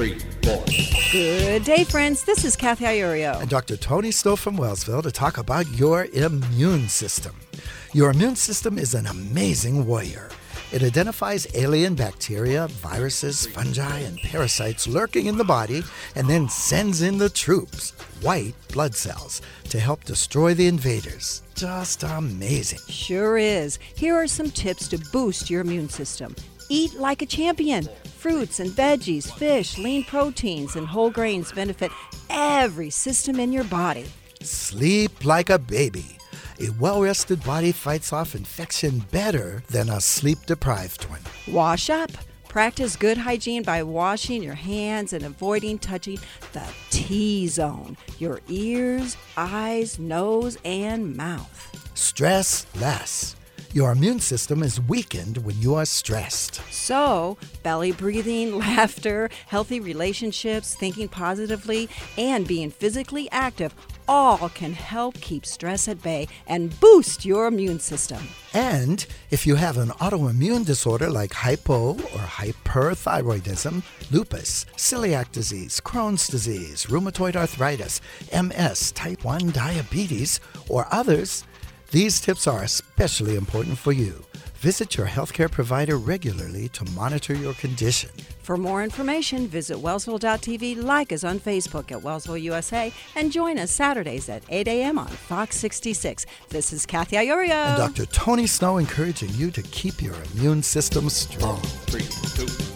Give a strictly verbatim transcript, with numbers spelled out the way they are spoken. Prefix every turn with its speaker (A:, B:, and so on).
A: three, four.
B: Good day, friends. This is Kathy Iorio.
C: And Doctor Tony Snow from Wellsville to talk about your immune system. Your immune system is an amazing warrior. It identifies alien bacteria, viruses, fungi, and parasites lurking in the body and then sends in the troops, white blood cells, to help destroy the invaders. Just amazing.
B: Sure is. Here are some tips to boost your immune system. Eat like a champion. Fruits and veggies, fish, lean proteins, and whole grains benefit every system in your body.
C: Sleep like a baby. A well-rested body fights off infection better than a sleep-deprived one.
B: Wash up. Practice good hygiene by washing your hands and avoiding touching the T-zone, your ears, eyes, nose, and mouth.
C: Stress less. Your immune system is weakened when you are stressed.
B: So, belly breathing, laughter, healthy relationships, thinking positively, and being physically active all can help keep stress at bay and boost your immune system.
C: And if you have an autoimmune disorder like hypo or hyperthyroidism, lupus, celiac disease, Crohn's disease, rheumatoid arthritis, M S, type one diabetes, or others, these tips are especially important for you. Visit your healthcare provider regularly to monitor your condition.
B: For more information, visit Wellsville dot T V, like us on Facebook at Wellsville U S A, and join us Saturdays at eight a.m. on Fox sixty-six. This is Kathy Iorio.
C: And Doctor Tony Snow encouraging you to keep your immune system strong.
A: Three, two,